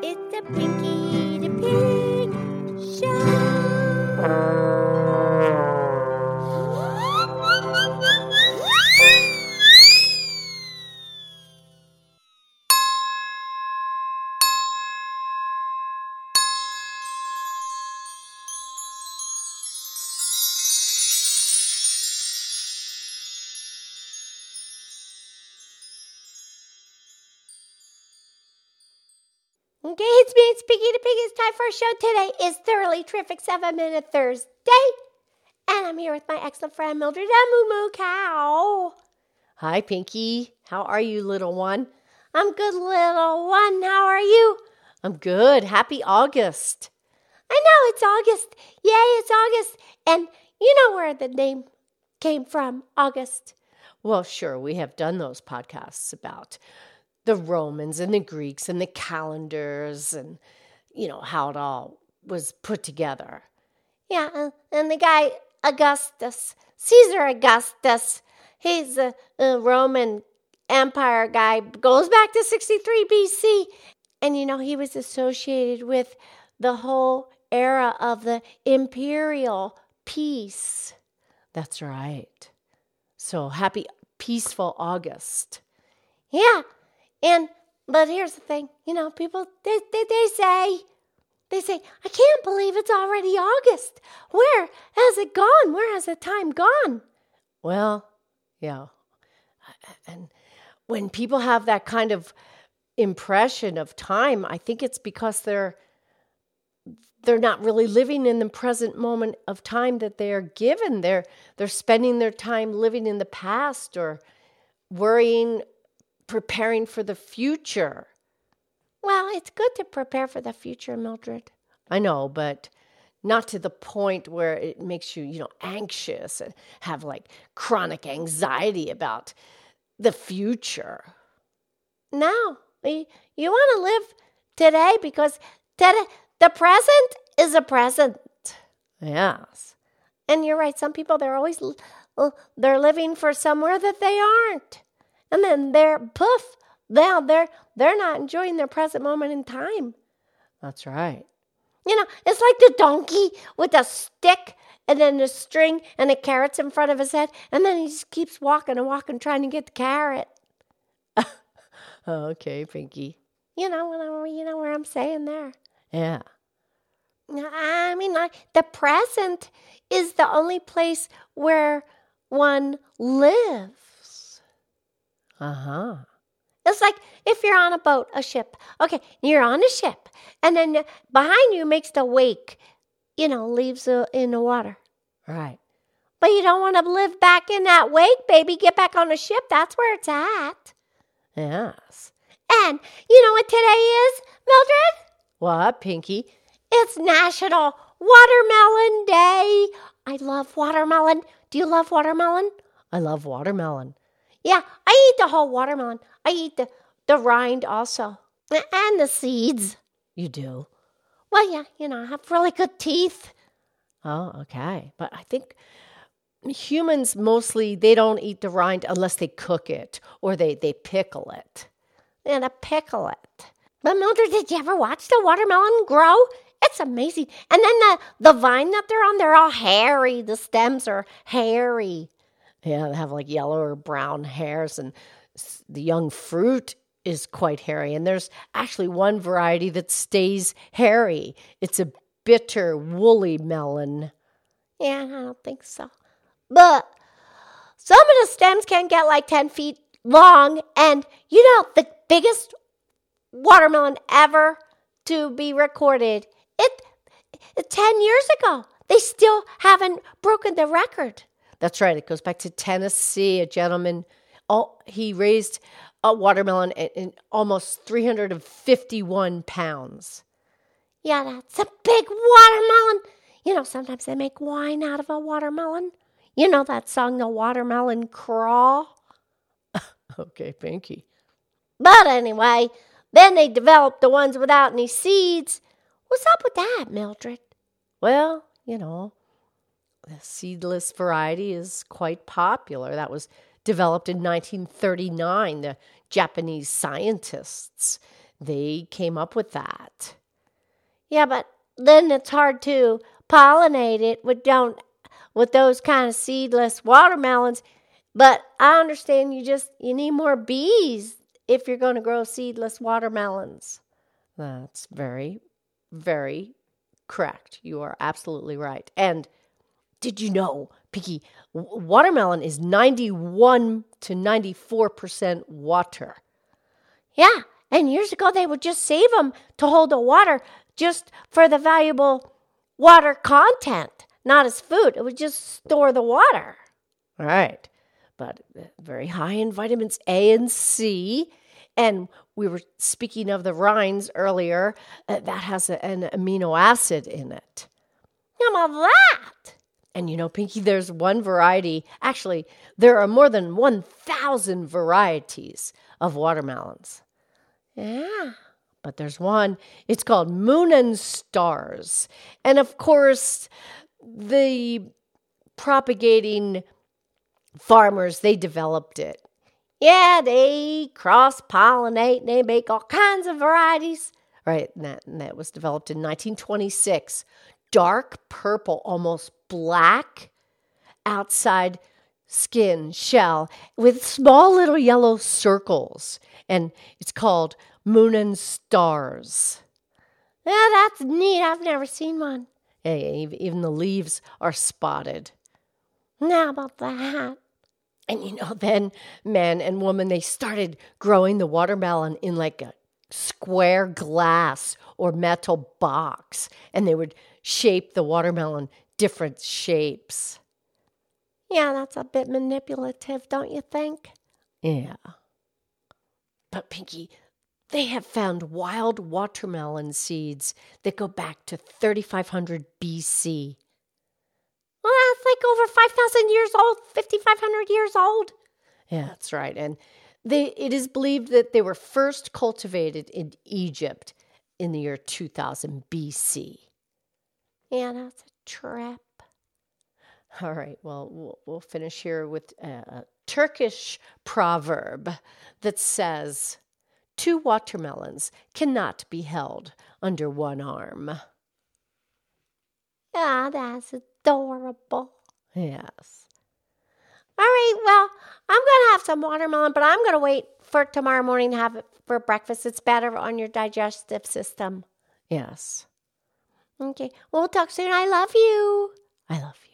It's the Pinky the Pig Show. Okay, it's me, it's Pinky the Pig. It's time for a show. Today is Thoroughly Terrific 7-Minute Thursday. And I'm here with my excellent friend Mildred and Moo Moo Cow. Hi, Pinky. How are you, little one? I'm good, little one. How are you? I'm good. Happy August. I know, it's August. Yay, it's August. And you know where the name came from, August. Well, sure, we have done those podcasts about the Romans and the Greeks and the calendars and, how it all was put together. Yeah, and the guy, Caesar Augustus, he's a Roman Empire guy, goes back to 63 BC. And, he was associated with the whole era of the imperial peace. That's right. So happy, peaceful August. Yeah. But here's the thing, people, they say, I can't believe it's already August. Where has it gone? Where has the time gone? Well, yeah. And when people have that kind of impression of time, I think it's because they're not really living in the present moment of time that they are given. They're spending their time living in the past or worrying, preparing for the future. Well, it's good to prepare for the future, Mildred. I know, but not to the point where it makes you, anxious and have like chronic anxiety about the future. No, you want to live today because the present is a present. Yes. And you're right. Some people, they're living for somewhere that they aren't. And then they're not enjoying their present moment in time. That's right. It's like the donkey with a stick and then a string and the carrots in front of his head. And then he just keeps walking and walking, trying to get the carrot. Okay, Pinky. You know where I'm saying there. Yeah. I mean, the present is the only place where one lives. Uh-huh. It's like if you're on a boat, a ship. Okay, you're on a ship. And then behind you makes the wake, leaves in the water. Right. But you don't want to live back in that wake, baby. Get back on the ship. That's where it's at. Yes. And you know what today is, Mildred? What, Pinky? It's National Watermelon Day. I love watermelon. Do you love watermelon? I love watermelon. Yeah, I eat the whole watermelon. I eat the rind also. And the seeds. You do? Well, yeah, I have really good teeth. Oh, okay. But I think humans mostly, they don't eat the rind unless they cook it or they pickle it. And pickle it. But Mildred, did you ever watch the watermelon grow? It's amazing. And then the vine that they're on, they're all hairy. The stems are hairy. Yeah, they have like yellow or brown hairs, and the young fruit is quite hairy. And there's actually one variety that stays hairy. It's a bitter, woolly melon. Yeah, I don't think so. But some of the stems can get like 10 feet long. And the biggest watermelon ever to be recorded, it 10 years ago. They still haven't broken the record. That's right. It goes back to Tennessee. A gentleman, he raised a watermelon in almost 351 pounds. Yeah, that's a big watermelon. Sometimes they make wine out of a watermelon. You know that song, The Watermelon Crawl? Okay, Pinky. But anyway, then they developed the ones without any seeds. What's up with that, Mildred? Well, the seedless variety is quite popular. That was developed in 1939. The Japanese scientists, they came up with that. Yeah, but then it's hard to pollinate it with those kind of seedless watermelons. But I understand you need more bees if you're going to grow seedless watermelons. That's very, very correct. You are absolutely right. And did you know, Pinky, watermelon is 91 to 94% water. Yeah, and years ago they would just save them to hold the water just for the valuable water content, not as food. It would just store the water. All right, but very high in vitamins A and C. And we were speaking of the rinds earlier. That has an amino acid in it. How about that? And you know, Pinky, there's one variety. Actually, there are more than 1,000 varieties of watermelons. Yeah. But there's one, it's called Moon and Stars. And of course, the propagating farmers, they developed it. Yeah, they cross-pollinate and they make all kinds of varieties. Right, and that was developed in 1926. Dark purple, almost black outside skin shell with small little yellow circles. And it's called Moon and Stars. Yeah, that's neat. I've never seen one. Yeah, even the leaves are spotted. How about that? And you know, then man and woman, they started growing the watermelon in like a square glass or metal box. And they would shape the watermelon different shapes. Yeah, that's a bit manipulative, don't you think? Yeah. But Pinky, they have found wild watermelon seeds that go back to 3,500 BC. Well, that's like over 5,000 years old, 5,500 years old. Yeah, that's right. And it is believed that they were first cultivated in Egypt in the year 2000 BC. Yeah, that's a trip. All right, well, we'll finish here with a Turkish proverb that says, 2 watermelons cannot be held under one arm. Yeah, that's adorable. Yes. All right, well, I'm going to have some watermelon, but I'm going to wait for tomorrow morning to have it for breakfast. It's better on your digestive system. Yes. Okay, well, we'll talk soon. I love you. I love you.